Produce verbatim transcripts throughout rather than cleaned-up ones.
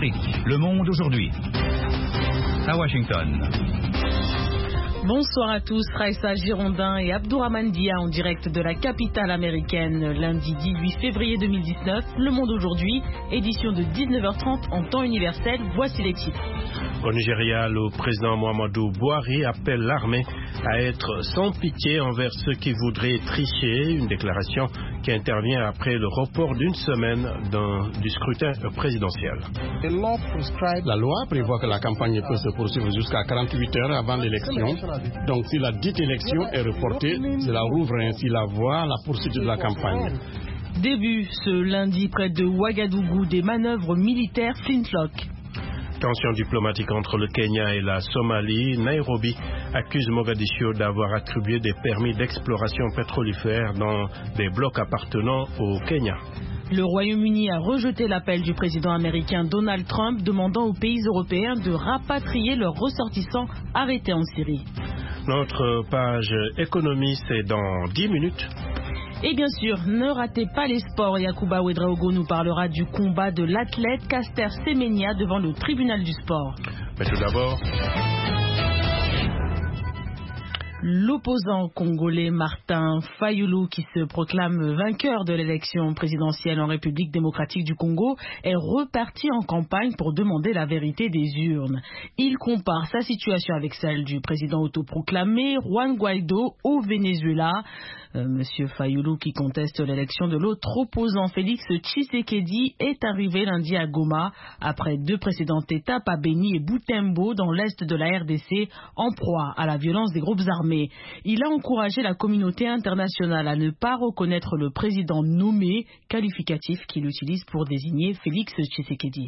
Afrique, le monde aujourd'hui. À Washington. Bonsoir à tous, Raissa Girondin et Abdourahmane Dia en direct de la capitale américaine. Lundi dix-huit février deux mille dix-neuf, Le Monde aujourd'hui, édition de dix-neuf heures trente en temps universel. Voici les titres. Au Nigeria, le président Muhammadu Buhari appelle l'armée à être sans pitié envers ceux qui voudraient tricher, une déclaration qui intervient après le report d'une semaine d'un, du scrutin présidentiel. La loi prévoit que la campagne peut se poursuivre jusqu'à quarante-huit heures avant l'élection. Donc si la dite élection est reportée, cela ouvre ainsi la voie à la poursuite de la campagne. Début ce lundi près de Ouagadougou des manœuvres militaires Flintlock. Tension diplomatique entre le Kenya et la Somalie. Nairobi accuse Mogadiscio d'avoir attribué des permis d'exploration pétrolifère dans des blocs appartenant au Kenya. Le Royaume-Uni a rejeté l'appel du président américain Donald Trump demandant aux pays européens de rapatrier leurs ressortissants arrêtés en Syrie. Notre page économie, c'est dans dix minutes. Et bien sûr, ne ratez pas les sports. Yacouba Ouedraogo nous parlera du combat de l'athlète Caster Semenya devant le tribunal du sport. Mais tout d'abord... L'opposant congolais Martin Fayulu, qui se proclame vainqueur de l'élection présidentielle en République démocratique du Congo, est reparti en campagne pour demander la vérité des urnes. Il compare sa situation avec celle du président autoproclamé Juan Guaido au Venezuela. Euh, Monsieur Fayulu, qui conteste l'élection de l'autre opposant Félix Tshisekedi, est arrivé lundi à Goma après deux précédentes étapes à Beni et Butembo dans l'est de la R D C en proie à la violence des groupes armés. Il a encouragé la communauté internationale à ne pas reconnaître le président nommé, qualificatif qu'il utilise pour désigner Félix Tshisekedi.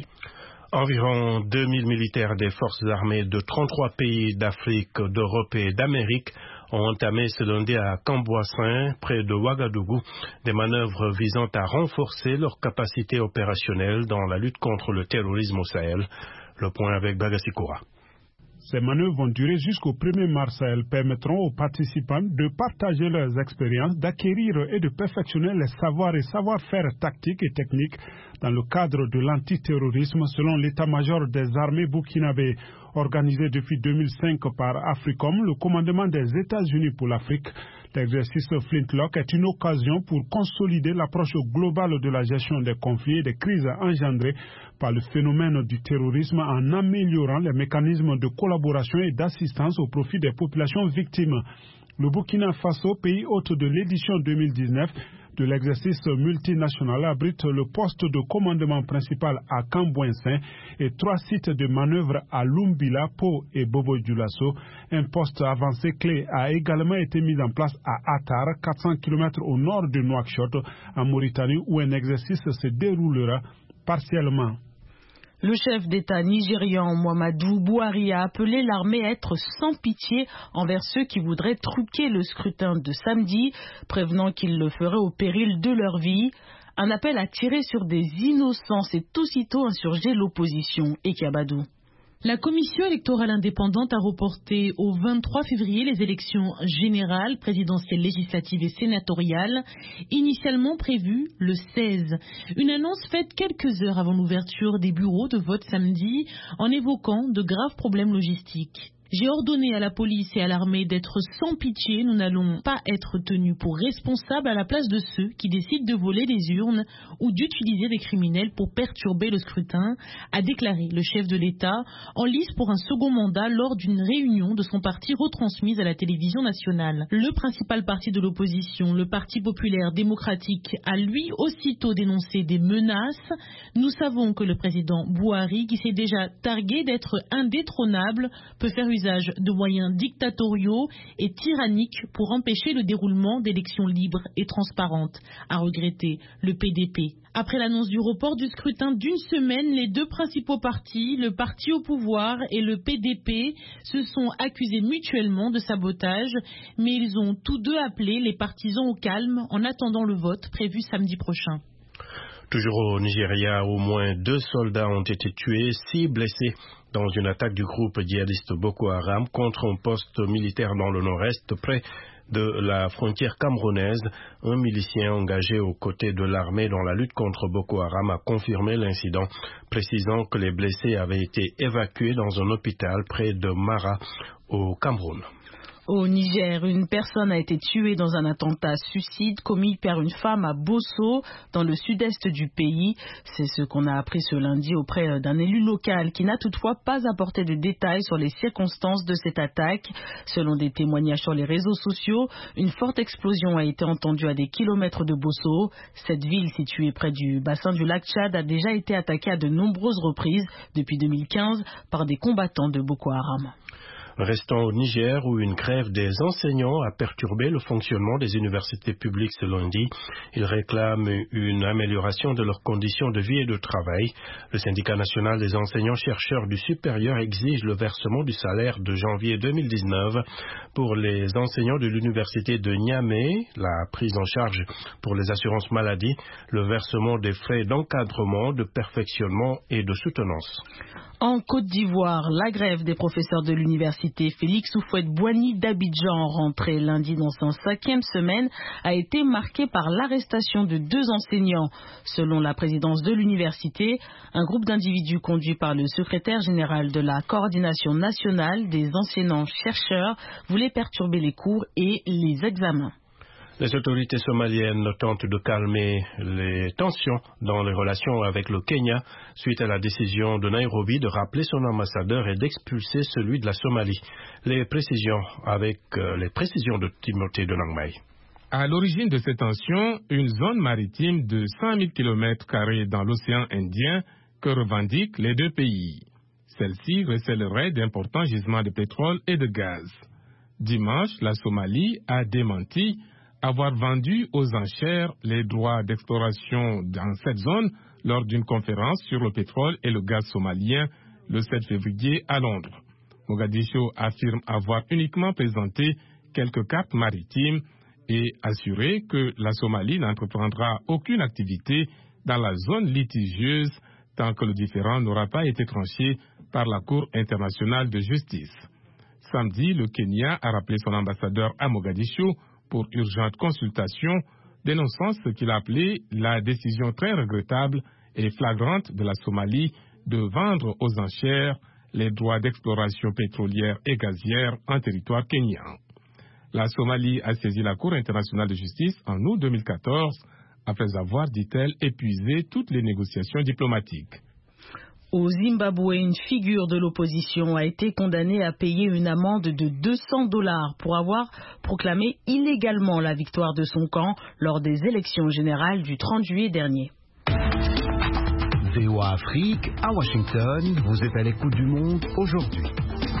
Environ deux mille militaires des forces armées de trente-trois pays d'Afrique, d'Europe et d'Amérique ont entamé ce lundi à Cambouassin, près de Ouagadougou, des manœuvres visant à renforcer leurs capacités opérationnelles dans la lutte contre le terrorisme au Sahel. Le point avec Bagassi Koura. Ces manœuvres vont durer jusqu'au premier mars. Elles permettront aux participants de partager leurs expériences, d'acquérir et de perfectionner les savoirs et savoir-faire tactiques et techniques dans le cadre de l'antiterrorisme selon l'état-major des armées burkinabé. Organisé depuis deux mille cinq par Africom, le commandement des États-Unis pour l'Afrique, l'exercice Flintlock est une occasion pour consolider l'approche globale de la gestion des conflits et des crises engendrées par le phénomène du terrorisme en améliorant les mécanismes de collaboration et d'assistance au profit des populations victimes. Le Burkina Faso, pays hôte de l'édition deux mille dix-neuf de l'exercice multinational, abrite le poste de commandement principal à Cambouassin et trois sites de manœuvre à Lumbila, Po et Bobo-Dioulasso. Un poste avancé clé a également été mis en place à Attar, quatre cents kilomètres au nord de Nouakchott, en Mauritanie, où un exercice se déroulera partiellement. Le chef d'État nigérian Muhammadu Buhari a appelé l'armée à être sans pitié envers ceux qui voudraient truquer le scrutin de samedi, prévenant qu'ils le feraient au péril de leur vie. Un appel à tirer sur des innocents et aussitôt insurger l'opposition. Ekiabadou. La commission électorale indépendante a reporté au vingt-trois février les élections générales, présidentielles, législatives et sénatoriales, initialement prévues le seize. Une annonce faite quelques heures avant l'ouverture des bureaux de vote samedi en évoquant de graves problèmes logistiques. J'ai ordonné à la police et à l'armée d'être sans pitié. Nous n'allons pas être tenus pour responsables à la place de ceux qui décident de voler les urnes ou d'utiliser des criminels pour perturber le scrutin, a déclaré le chef de l'État en lice pour un second mandat lors d'une réunion de son parti retransmise à la télévision nationale. Le principal parti de l'opposition, le Parti populaire démocratique, a lui aussitôt dénoncé des menaces. Nous savons que le président Buhari, qui s'est déjà targué d'être indétrônable, peut faire usage de moyens dictatoriaux et tyranniques pour empêcher le déroulement d'élections libres et transparentes, a regretté le P D P. Après l'annonce du report du scrutin d'une semaine, les deux principaux partis, le parti au pouvoir et le P D P, se sont accusés mutuellement de sabotage, mais ils ont tous deux appelé les partisans au calme en attendant le vote prévu samedi prochain. Toujours au Nigeria, au moins deux soldats ont été tués, six blessés dans une attaque du groupe djihadiste Boko Haram contre un poste militaire dans le nord-est près de la frontière camerounaise. Un milicien engagé aux côtés de l'armée dans la lutte contre Boko Haram a confirmé l'incident, précisant que les blessés avaient été évacués dans un hôpital près de Mara, au Cameroun. Au Niger, une personne a été tuée dans un attentat suicide commis par une femme à Bosso, dans le sud-est du pays. C'est ce qu'on a appris ce lundi auprès d'un élu local qui n'a toutefois pas apporté de détails sur les circonstances de cette attaque. Selon des témoignages sur les réseaux sociaux, une forte explosion a été entendue à des kilomètres de Bosso. Cette ville située près du bassin du lac Tchad a déjà été attaquée à de nombreuses reprises depuis deux mille quinze par des combattants de Boko Haram. Restons au Niger où une grève des enseignants a perturbé le fonctionnement des universités publiques ce lundi. Ils réclament une amélioration de leurs conditions de vie et de travail. Le syndicat national des enseignants-chercheurs du supérieur exige le versement du salaire de janvier deux mille dix-neuf pour les enseignants de l'université de Niamey, la prise en charge pour les assurances maladie, le versement des frais d'encadrement, de perfectionnement et de soutenance. En Côte d'Ivoire, la grève des professeurs de l'université Félix Houphouët-Boigny d'Abidjan, rentrée lundi dans sa cinquième semaine, a été marquée par l'arrestation de deux enseignants. Selon la présidence de l'université, un groupe d'individus conduit par le secrétaire général de la coordination nationale des enseignants-chercheurs voulait perturber les cours et les examens. Les autorités somaliennes tentent de calmer les tensions dans les relations avec le Kenya suite à la décision de Nairobi de rappeler son ambassadeur et d'expulser celui de la Somalie. Les précisions avec euh, les précisions de Timothée de Nangmai. À l'origine de ces tensions, une zone maritime de cinq mille kilomètres carrés dans l'océan Indien que revendiquent les deux pays. Celle-ci recèlerait d'importants gisements de pétrole et de gaz. Dimanche, la Somalie a démenti avoir vendu aux enchères les droits d'exploration dans cette zone lors d'une conférence sur le pétrole et le gaz somalien le sept février à Londres. Mogadiscio affirme avoir uniquement présenté quelques cartes maritimes et assuré que la Somalie n'entreprendra aucune activité dans la zone litigieuse tant que le différend n'aura pas été tranché par la Cour internationale de justice. Samedi, le Kenya a rappelé son ambassadeur à Mogadiscio pour urgente consultation, dénonçant ce qu'il a appelé la décision très regrettable et flagrante de la Somalie de vendre aux enchères les droits d'exploration pétrolière et gazière en territoire kenyan. La Somalie a saisi la Cour internationale de justice en août deux mille quatorze, après avoir, dit-elle, épuisé toutes les négociations diplomatiques. Au Zimbabwe, une figure de l'opposition a été condamnée à payer une amende de deux cents dollars pour avoir proclamé illégalement la victoire de son camp lors des élections générales du trente juillet dernier. V O A Afrique, à Washington, vous êtes à l'écoute du monde aujourd'hui.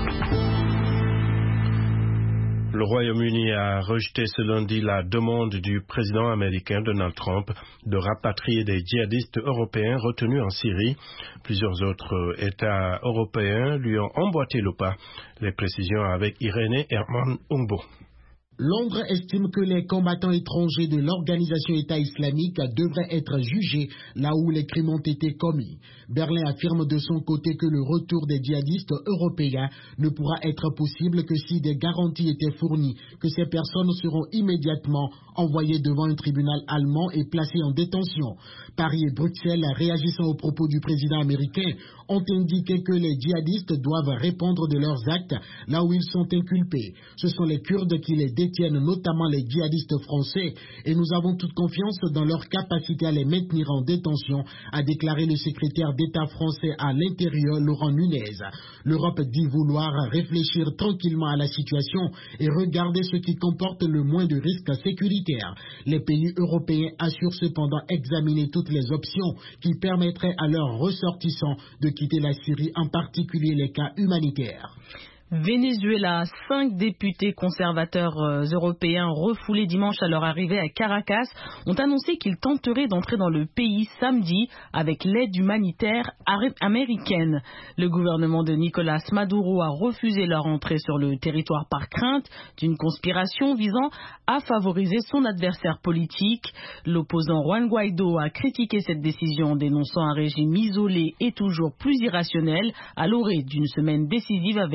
Le Royaume-Uni a rejeté ce lundi la demande du président américain Donald Trump de rapatrier des djihadistes européens retenus en Syrie. Plusieurs autres États européens lui ont emboîté le pas. Les précisions avec Irénée Herman Ungbo. Londres estime que les combattants étrangers de l'organisation État islamique devraient être jugés là où les crimes ont été commis. Berlin affirme de son côté que le retour des djihadistes européens ne pourra être possible que si des garanties étaient fournies que ces personnes seront immédiatement envoyées devant un tribunal allemand et placées en détention. Paris et Bruxelles, réagissant aux propos du président américain, ont indiqué que les djihadistes doivent répondre de leurs actes là où ils sont inculpés. Ce sont les Kurdes qui les détiennent, notamment les djihadistes français, et nous avons toute confiance dans leur capacité à les maintenir en détention, a déclaré le secrétaire d'État français à l'Intérieur, Laurent Nunez. L'Europe dit vouloir réfléchir tranquillement à la situation et regarder ce qui comporte le moins de risques sécuritaires. Les pays européens assurent cependant examiner toutes les options qui permettraient à leurs ressortissants de quitter la Syrie, en particulier les cas humanitaires. Venezuela, cinq députés conservateurs euh, européens refoulés dimanche à leur arrivée à Caracas ont annoncé qu'ils tenteraient d'entrer dans le pays samedi avec l'aide humanitaire américaine. Le gouvernement de Nicolás Maduro a refusé leur entrée sur le territoire par crainte d'une conspiration visant à favoriser son adversaire politique. L'opposant Juan Guaido a critiqué cette décision, dénonçant un régime isolé et toujours plus irrationnel à l'orée d'une semaine décisive avec euh,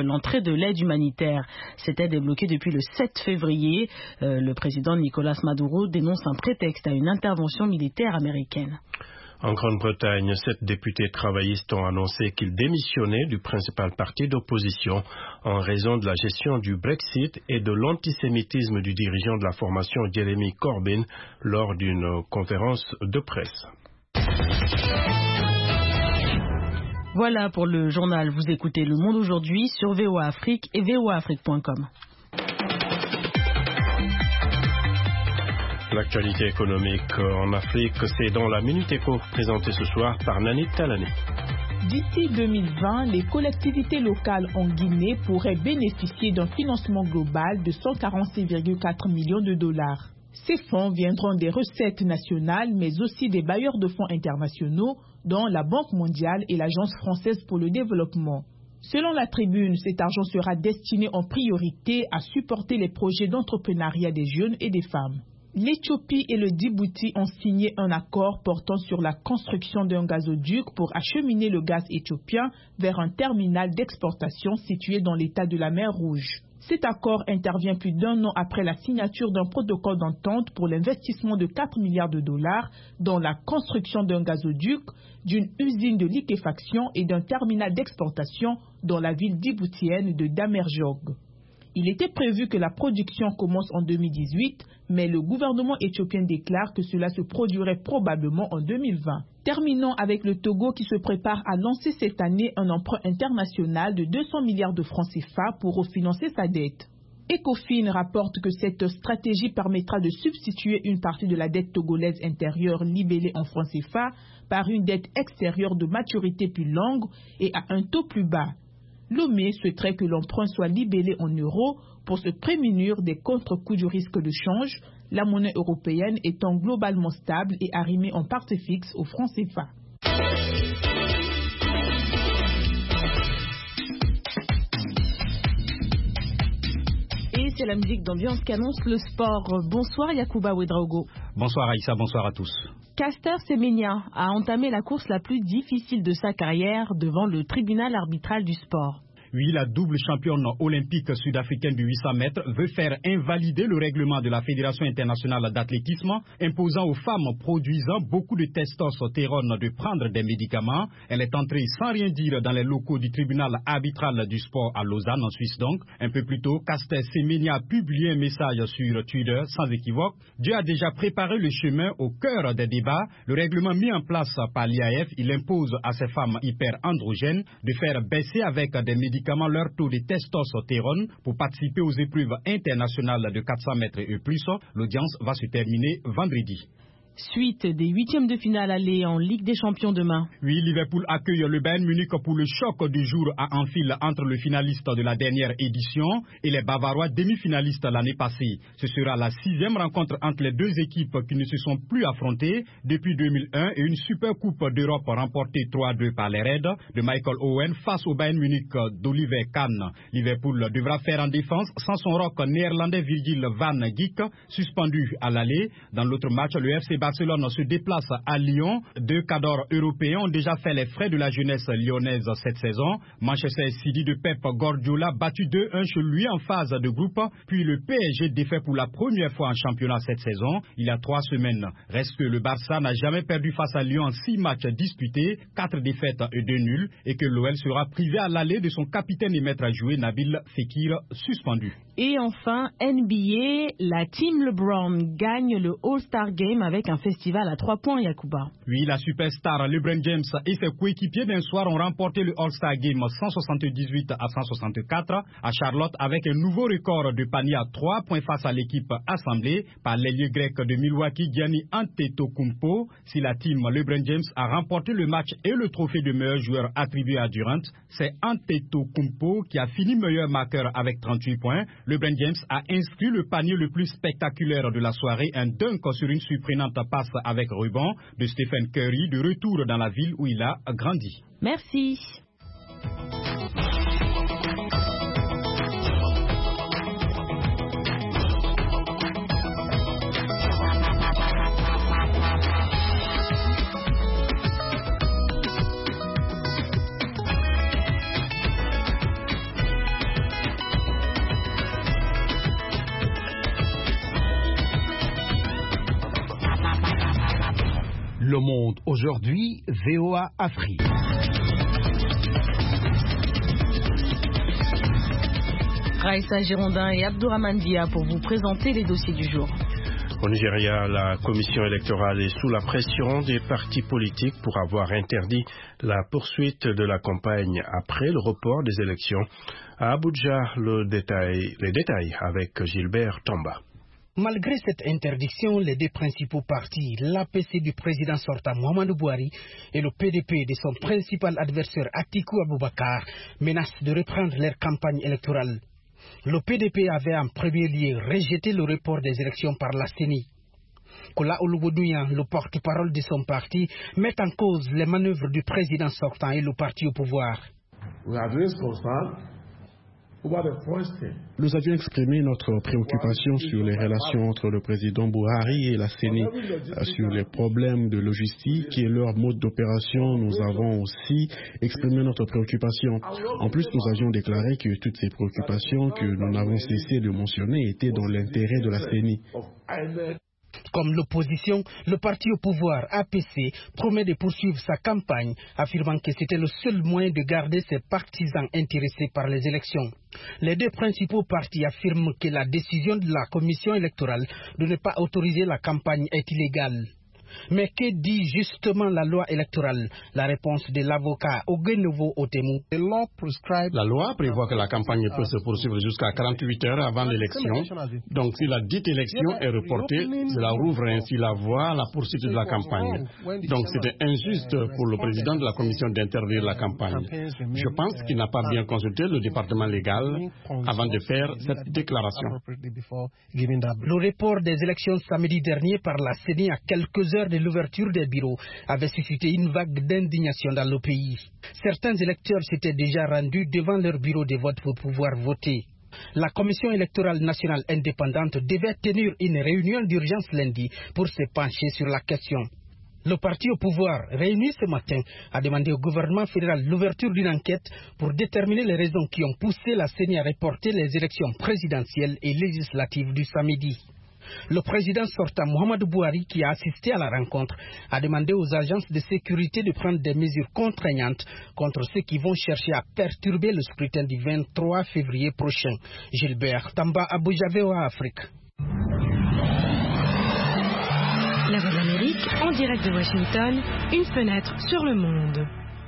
l'entrée de l'aide humanitaire. Cette aide est bloquée depuis le sept février. Euh, le président Nicolas Maduro dénonce un prétexte à une intervention militaire américaine. En Grande-Bretagne, sept députés travaillistes ont annoncé qu'ils démissionnaient du principal parti d'opposition en raison de la gestion du Brexit et de l'antisémitisme du dirigeant de la formation Jeremy Corbyn lors d'une conférence de presse. Voilà pour le journal. Vous écoutez Le Monde aujourd'hui sur V O A Afrique et V O A Afrique point com. L'actualité économique en Afrique, c'est dans la Minute Éco présentée ce soir par Nanit Talani. D'ici deux mille vingt, les collectivités locales en Guinée pourraient bénéficier d'un financement global de cent quarante-six virgule quatre millions de dollars. Ces fonds viendront des recettes nationales, mais aussi des bailleurs de fonds internationaux, dont la Banque mondiale et l'Agence française pour le développement. Selon la Tribune, cet argent sera destiné en priorité à supporter les projets d'entrepreneuriat des jeunes et des femmes. L'Éthiopie et le Djibouti ont signé un accord portant sur la construction d'un gazoduc pour acheminer le gaz éthiopien vers un terminal d'exportation situé dans l'état de la mer Rouge. Cet accord intervient plus d'un an après la signature d'un protocole d'entente pour l'investissement de quatre milliards de dollars dans la construction d'un gazoduc, d'une usine de liquéfaction et d'un terminal d'exportation dans la ville djiboutienne de Damerjog. Il était prévu que la production commence en deux mille dix-huit, mais le gouvernement éthiopien déclare que cela se produirait probablement en deux mille vingt. Terminons avec le Togo qui se prépare à lancer cette année un emprunt international de deux cents milliards de francs C F A pour refinancer sa dette. Ecofin rapporte que cette stratégie permettra de substituer une partie de la dette togolaise intérieure libellée en francs C F A par une dette extérieure de maturité plus longue et à un taux plus bas. Lomé souhaiterait que l'emprunt soit libellé en euros pour se prémunir des contre-coups du risque de change, la monnaie européenne étant globalement stable et arrimée en partie fixe au franc C F A. Et c'est la musique d'ambiance qu'annonce le sport. Bonsoir Yacouba Ouedraogo. Bonsoir Aïssa, bonsoir à tous. Caster Semenya a entamé la course la plus difficile de sa carrière devant le tribunal arbitral du sport. Oui, la double championne olympique sud-africaine du huit cents mètres veut faire invalider le règlement de la Fédération internationale d'athlétisme imposant aux femmes produisant beaucoup de testostérone de prendre des médicaments. Elle est entrée sans rien dire dans les locaux du tribunal arbitral du sport à Lausanne, en Suisse donc. Un peu plus tôt, Caster Semenya a publié un message sur Twitter sans équivoque. Dieu a déjà préparé le chemin au cœur des débats. Le règlement mis en place par l'I A F, il impose à ces femmes hyper-androgènes de faire baisser avec des médicaments leur taux de testostérone pour participer aux épreuves internationales de quatre cents mètres et plus. L'audience va se terminer vendredi. Suite des huitièmes de finale aller en Ligue des Champions demain. Oui, Liverpool accueille le Bayern Munich pour le choc du jour à Anfield entre le finaliste de la dernière édition et les Bavarois demi-finalistes l'année passée. Ce sera la sixième rencontre entre les deux équipes qui ne se sont plus affrontées depuis deux mille un et une super coupe d'Europe remportée trois à deux par les Reds de Michael Owen face au Bayern Munich d'Oliver Kahn. Liverpool devra faire en défense sans son rock néerlandais Virgil van Dijk suspendu à l'aller. Dans l'autre match, le F C Barcelone se déplace à Lyon. Deux cadors européens ont déjà fait les frais de la jeunesse lyonnaise cette saison. Manchester City de Pep Guardiola battu deux un chez lui en phase de groupe. Puis le P S G défait pour la première fois en championnat cette saison, il y a trois semaines. Reste que le Barça n'a jamais perdu face à Lyon en six matchs disputés, quatre défaites et deux nuls, et que l'O L sera privé à l'aller de son capitaine et maître à jouer Nabil Fekir suspendu. Et enfin, N B A, la team LeBron gagne le All-Star Game avec un festival à trois points, Yacouba. Oui, la superstar LeBron James et ses coéquipiers d'un soir ont remporté le All-Star Game cent soixante-dix-huit à cent soixante-quatre à Charlotte avec un nouveau record de panier à trois points face à l'équipe assemblée par l'ailier grec de Milwaukee, Giannis Antetokounmpo. Si la team LeBron James a remporté le match et le trophée de meilleur joueur attribué à Durant, c'est Antetokounmpo qui a fini meilleur marqueur avec trente-huit points. LeBron James a inscrit le panier le plus spectaculaire de la soirée, un dunk sur une surprenante passe avec ruban de Stephen Curry, de retour dans la ville où il a grandi. Merci. Le Monde aujourd'hui, V O A Afrique. Raïssa Girondin et Abdourahmane Dia pour vous présenter les dossiers du jour. Au Nigeria, la commission électorale est sous la pression des partis politiques pour avoir interdit la poursuite de la campagne après le report des élections. À Abuja, le détail, les détails avec Gilbert Tamba. Malgré cette interdiction, les deux principaux partis, l'A P C du président sortant Muhammadu Buhari et le P D P de son principal adversaire Atiku Abubakar, menacent de reprendre leur campagne électorale. Le P D P avait en premier lieu rejeté le report des élections par la C E N I. Kola Olugodouyan, le porte-parole de son parti, met en cause les manœuvres du président sortant et le parti au pouvoir. Nous avions exprimé notre préoccupation sur les relations entre le président Buhari et la C E N I, sur les problèmes de logistique et leur mode d'opération. Nous avons aussi exprimé notre préoccupation. En plus, nous avions déclaré que toutes ces préoccupations que nous n'avons cessé de mentionner étaient dans l'intérêt de la C E N I. Comme l'opposition, le parti au pouvoir A P C promet de poursuivre sa campagne, affirmant que c'était le seul moyen de garder ses partisans intéressés par les élections. Les deux principaux partis affirment que la décision de la commission électorale de ne pas autoriser la campagne est illégale. Mais que dit justement la loi électorale? La réponse de l'avocat Ogenovo Otemu. La loi prévoit que la campagne peut se poursuivre jusqu'à quarante-huit heures avant l'élection. Donc si la dite élection est reportée, cela rouvre ainsi la voie à la poursuite de la campagne. Donc c'était injuste pour le président de la commission d'interdire la campagne. Je pense qu'il n'a pas bien consulté le département légal avant de faire cette déclaration. Le report des élections samedi dernier par la C E N I à quelques heures de l'ouverture des bureaux avait suscité une vague d'indignation dans le pays. Certains électeurs s'étaient déjà rendus devant leur bureau de vote pour pouvoir voter. La Commission électorale nationale indépendante devait tenir une réunion d'urgence lundi pour se pencher sur la question. Le parti au pouvoir, réuni ce matin, a demandé au gouvernement fédéral l'ouverture d'une enquête pour déterminer les raisons qui ont poussé la C E N I à reporter les élections présidentielles et législatives du samedi. Le président sortant Muhammadu Buhari, qui a assisté à la rencontre, a demandé aux agences de sécurité de prendre des mesures contraignantes contre ceux qui vont chercher à perturber le scrutin du vingt-trois février prochain. Gilbert Tamba, Abuja, V O A Afrique. La Voix de l'Amérique, en direct de Washington, une fenêtre sur le monde.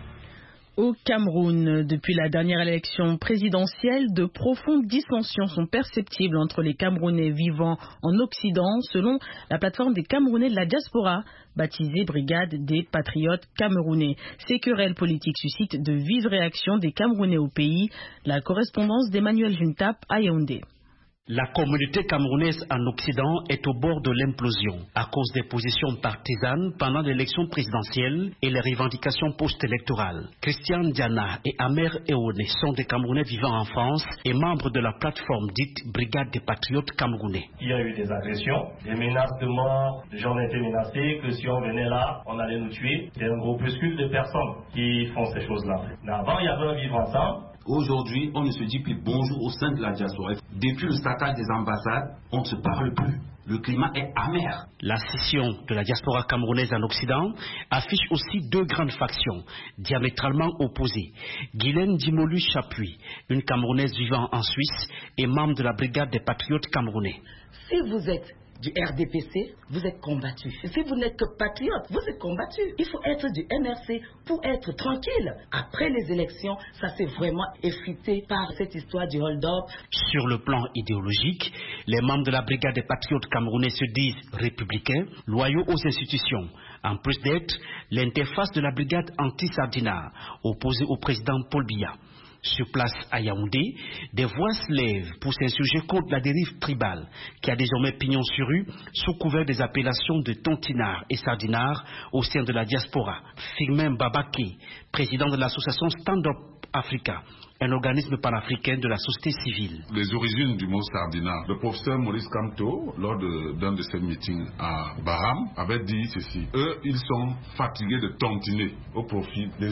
Au Cameroun, depuis la dernière élection présidentielle, de profondes dissensions sont perceptibles entre les Camerounais vivant en Occident, selon la plateforme des Camerounais de la diaspora, baptisée Brigade des Patriotes Camerounais. Ces querelles politiques suscitent de vives réactions des Camerounais au pays. La correspondance d'Emmanuel Juntap à Yaoundé. La communauté camerounaise en Occident est au bord de l'implosion à cause des positions partisanes pendant l'élection présidentielle et les revendications post-électorales. Christian Diana et Amer Eone sont des Camerounais vivant en France et membres de la plateforme dite Brigade des Patriotes Camerounais. Il y a eu des agressions, des menaces de mort, les gens ont été menacés que si on venait là, on allait nous tuer. C'est un groupuscule de personnes qui font ces choses-là. Mais avant, il y avait un vivre ensemble. Aujourd'hui, on ne se dit plus bonjour au sein de la diaspora. Depuis le saccage des ambassades, on ne se parle plus. Le climat est amer. La scission de la diaspora camerounaise en Occident affiche aussi deux grandes factions diamétralement opposées. Guylaine Dimolu Chapuis, une Camerounaise vivant en Suisse et membre de la Brigade des Patriotes Camerounais. Si vous êtes du R D P C, vous êtes combattu. Si vous n'êtes que patriote, vous êtes combattu. Il faut être du M R C pour être tranquille. Après les élections, ça s'est vraiment effrité par cette histoire du hold-up. Sur le plan idéologique, les membres de la Brigade des Patriotes Camerounais se disent républicains, loyaux aux institutions. En plus d'être l'interface de la Brigade anti-Sardinat, opposée au président Paul Biya. Sur place à Yaoundé, des voix se lèvent pour s'insurger contre la dérive tribale qui a désormais pignon sur rue sous couvert des appellations de tontinard et sardinard au sein de la diaspora. Firmin Babaké, président de l'association Stand Up Africa, un organisme panafricain de la société civile. Les origines du mot sardinard, le professeur Maurice Kamto, lors d'un de, de ses meetings à Baham, avait dit ceci. Eux, ils sont fatigués de tontiner au profit des autres.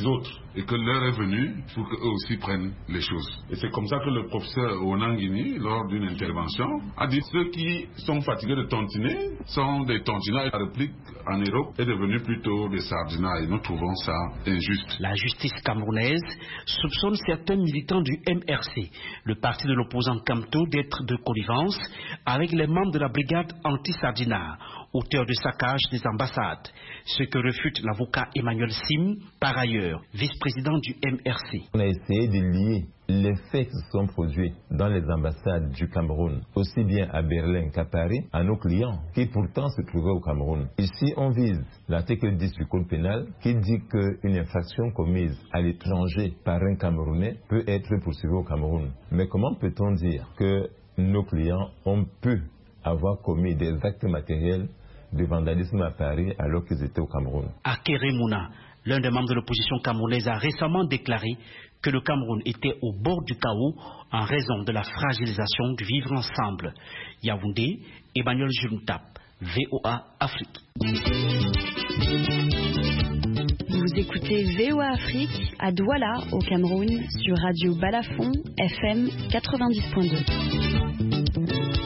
et que l'heure est venue pour qu'eux aussi prennent les choses. Et c'est comme ça que le professeur Onangini, lors d'une intervention, a dit ceux qui sont fatigués de tontiner sont des tontinats. La réplique en Europe est devenue plutôt des sardinats et nous trouvons ça injuste. La justice camerounaise soupçonne certains militants du M R C, le parti de l'opposant Kamto, d'être de connivence avec les membres de la brigade anti-sardinat, auteur de saccage des ambassades, ce que refute l'avocat Emmanuel Sim, par ailleurs vice-président du M R C. On a essayé de lier les faits qui se sont produits dans les ambassades du Cameroun, aussi bien à Berlin qu'à Paris, à nos clients qui pourtant se trouvaient au Cameroun. Ici, on vise l'article dix du Code pénal qui dit qu'une infraction commise à l'étranger par un Camerounais peut être poursuivie au Cameroun. Mais comment peut-on dire que nos clients ont pu avoir commis des actes matériels de vandalisme à Paris alors qu'ils étaient au Cameroun? Akere Mouna, l'un des membres de l'opposition camerounaise, a récemment déclaré que le Cameroun était au bord du chaos en raison de la fragilisation du vivre ensemble. Yaoundé, Emmanuel Juntap, V O A Afrique. Vous écoutez V O A Afrique à Douala, au Cameroun, sur Radio Balafon, F M quatre-vingt-dix point deux.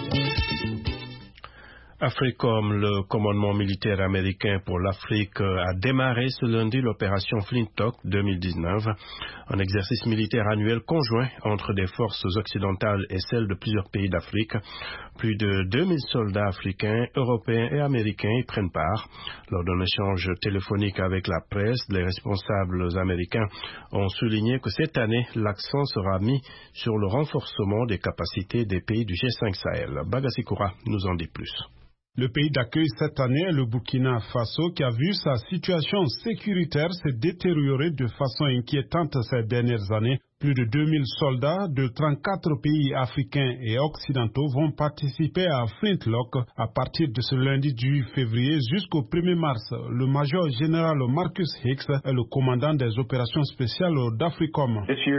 AFRICOM, le commandement militaire américain pour l'Afrique, a démarré ce lundi l'opération Flintock deux mille dix-neuf, un exercice militaire annuel conjoint entre des forces occidentales et celles de plusieurs pays d'Afrique. Plus de deux mille soldats africains, européens et américains y prennent part. Lors d'un échange téléphonique avec la presse, les responsables américains ont souligné que cette année, l'accent sera mis sur le renforcement des capacités des pays du G cinq Sahel. Bagasikoura nous en dit plus. Le pays d'accueil cette année est le Burkina Faso qui a vu sa situation sécuritaire se détériorer de façon inquiétante ces dernières années. Plus de deux mille soldats de trente-quatre pays africains et occidentaux vont participer à Flintlock à partir de ce lundi dix-huit février jusqu'au premier mars. Le major général Marcus Hicks est le commandant des opérations spéciales d'AFRICOM.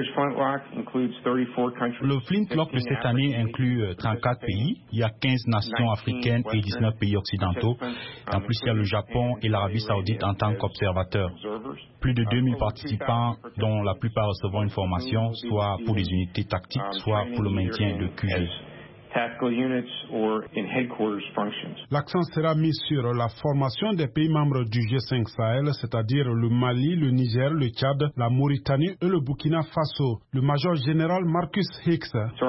Le Flintlock de cette année inclut trente-quatre pays. Il y a quinze nations africaines et dix-neuf pays occidentaux. En plus, il y a le Japon et l'Arabie Saoudite en tant qu'observateurs. Plus de deux mille participants, dont la plupart recevront une formation, soit pour les unités tactiques, soit pour le maintien de Q G. L'accent sera mis sur la formation des pays membres du G cinq Sahel, c'est-à-dire le Mali, le Niger, le Tchad, la Mauritanie et le Burkina Faso. Le major général Marcus Hicks.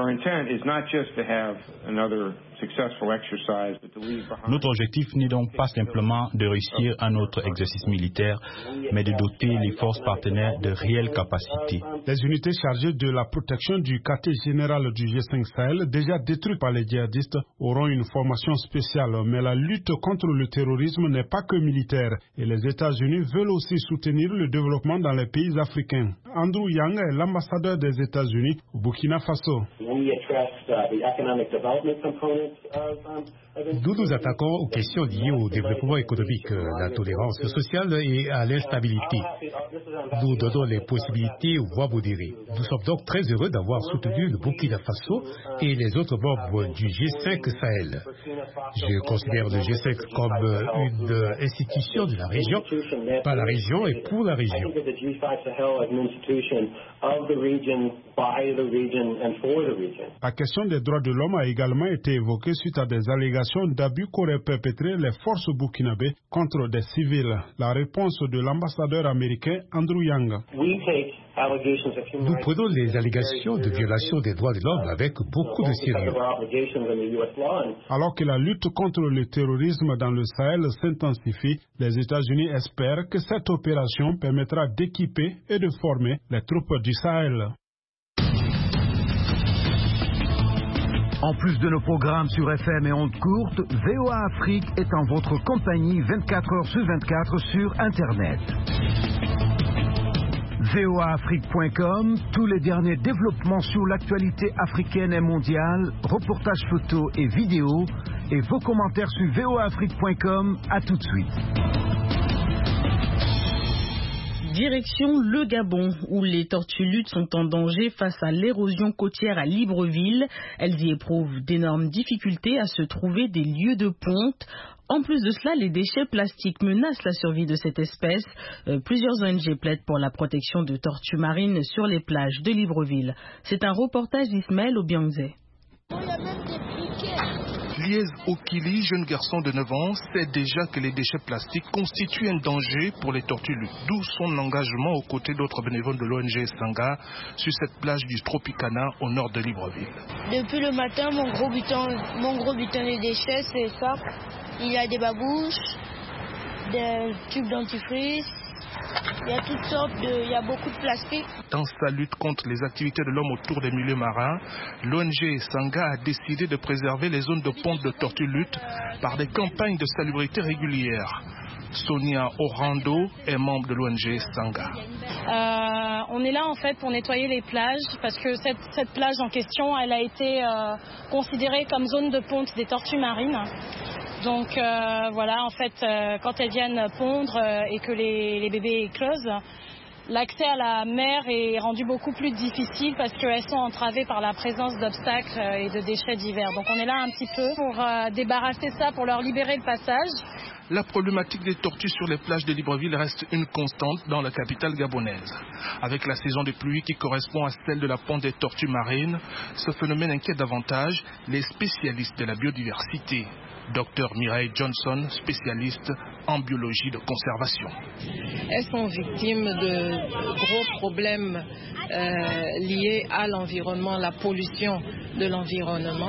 Notre objectif n'est donc pas simplement de réussir un autre exercice militaire, mais de doter les forces partenaires de réelles capacités. Les unités chargées de la protection du quartier général du G cinq Sahel, déjà détruites par les djihadistes, auront une formation spéciale. Mais la lutte contre le terrorisme n'est pas que militaire et les États-Unis veulent aussi soutenir le développement dans les pays africains. Andrew Yang est l'ambassadeur des États-Unis au Burkina Faso. Nous nous attaquons aux questions liées au développement économique, la tolérance sociale et à l'instabilité. Nous donnons les possibilités aux voies modérées. Nous sommes donc très heureux d'avoir soutenu le Burkina Faso et les autres membres du G cinq Sahel. Je considère le G cinq comme une institution de la région, par la région et pour la région. La question des droits de l'homme a également été évoquée suite à des allégations d'abus qu'auraient perpétrés les forces burkinabées contre des civils. La réponse de l'ambassadeur américain Andrew Yang. Nous prenons les allégations de violation des droits de l'homme avec beaucoup de sérieux. Alors que la lutte contre le terrorisme dans le Sahel s'intensifie, les États-Unis espèrent que cette opération permettra d'équiper et de former les troupes du Sahel. En plus de nos programmes sur F M et ondes courtes, V O A Afrique est en votre compagnie vingt-quatre heures sur vingt-quatre sur Internet. V O A Afrique point com, tous les derniers développements sur l'actualité africaine et mondiale, reportages photos et vidéos, et vos commentaires sur V O A Afrique point com. À tout de suite. Direction le Gabon, où les tortues luttes sont en danger face à l'érosion côtière à Libreville. Elles y éprouvent d'énormes difficultés à se trouver des lieux de ponte. En plus de cela, les déchets plastiques menacent la survie de cette espèce. Euh, plusieurs O N G plaident pour la protection de tortues marines sur les plages de Libreville. C'est un reportage d'Ismaël Obiangze. Liez Okili, jeune garçon de neuf ans, sait déjà que les déchets plastiques constituent un danger pour les tortues luttes, d'où son engagement aux côtés d'autres bénévoles de l'O N G Sanga sur cette plage du Tropicana au nord de Libreville. Depuis le matin, mon gros butin, mon gros butin de déchets, c'est ça. Il y a des babouches, des tubes dentifrice, il y a toutes sortes de... il y a beaucoup de plastique. Dans sa lutte contre les activités de l'homme autour des milieux marins, l'O N G Sanga a décidé de préserver les zones de ponte de tortues luttes par des campagnes de salubrité régulières. Sonia Orando est membre de l'O N G Sanga. Euh, on est là en fait pour nettoyer les plages parce que cette, cette plage en question, elle a été euh, considérée comme zone de ponte des tortues marines. Donc euh, voilà, en fait, euh, quand elles viennent pondre euh, et que les, les bébés éclosent, l'accès à la mer est rendu beaucoup plus difficile parce qu'elles sont entravées par la présence d'obstacles et de déchets divers. Donc on est là un petit peu pour euh, débarrasser ça, pour leur libérer le passage. La problématique des tortues sur les plages de Libreville reste une constante dans la capitale gabonaise. Avec la saison des pluies qui correspond à celle de la ponte des tortues marines, ce phénomène inquiète davantage les spécialistes de la biodiversité. Docteur Mireille Johnson, spécialiste en biologie de conservation. Elles sont victimes de gros problèmes euh, liés à l'environnement, la pollution de l'environnement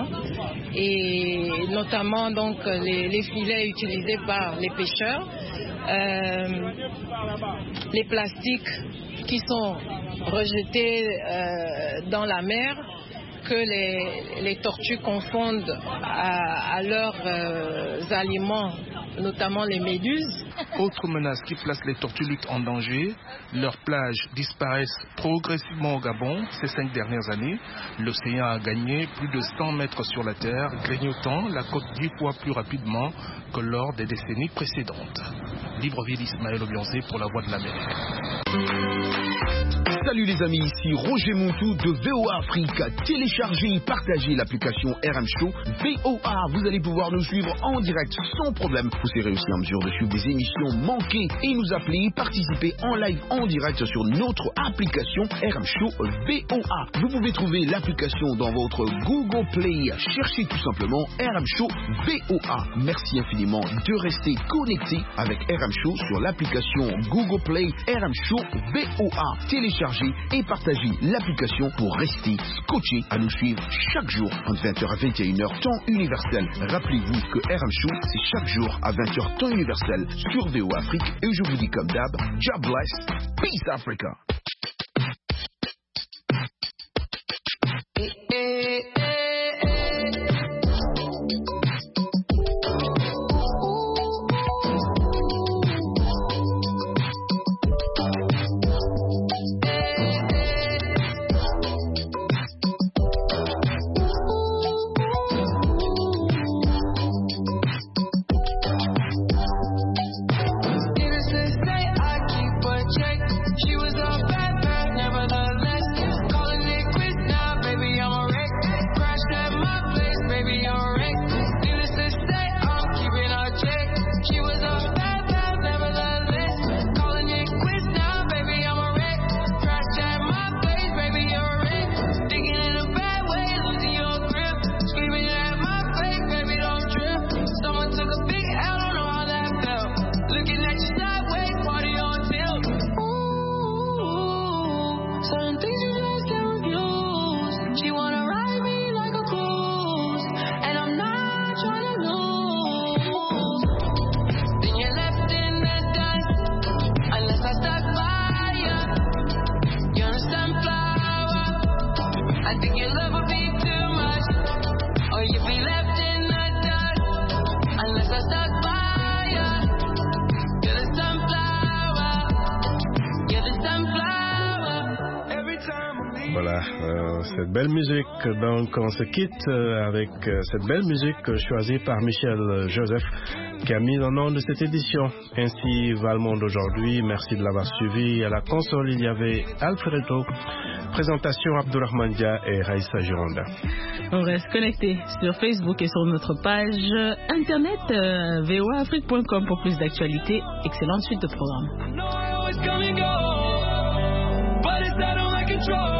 et notamment donc les, les filets utilisés par les pêcheurs, euh, les plastiques qui sont rejetés euh, dans la mer, que les, les tortues confondent à, à leurs euh, aliments, notamment les méduses. Autre menace qui place les tortues luttes en danger, leurs plages disparaissent progressivement au Gabon ces cinq dernières années. L'océan a gagné plus de cent mètres sur la terre, grignotant la côte dix fois plus rapidement que lors des décennies précédentes. Libreville, Ismaël Obiangze pour la Voix de l'Amérique. Salut les amis, ici Roger Montou de V O A Afrique. Téléchargez et partagez l'application R M Show V O A. Vous allez pouvoir nous suivre en direct sans problème. Vous serez aussi en mesure de suivre des émissions manquées et nous appeler, participer en live en direct sur notre application R M Show V O A. Vous pouvez trouver l'application dans votre Google Play. Cherchez tout simplement R M Show V O A. Merci infiniment de rester connecté avec R M Show sur l'application Google Play R M Show V O A. Téléchargez et partagez l'application pour rester scotché à nous suivre chaque jour entre vingt heures à vingt et une heures temps universel. Rappelez-vous que R M Show c'est chaque jour à vingt heures temps universel sur V O A Afrique et je vous dis comme d'hab, God bless, peace Africa. Voilà, euh, cette belle musique, donc on se quitte avec euh, cette belle musique choisie par Michel Joseph qui a mis en nom de cette édition. Ainsi va le monde aujourd'hui. Merci de l'avoir suivi. À la console, il y avait Alfredo. Présentation Abdourahmane Dia et Raïssa Gironda. On reste connecté sur Facebook et sur notre page internet euh, v o a afrique point com pour plus d'actualités. Excellente suite de programme.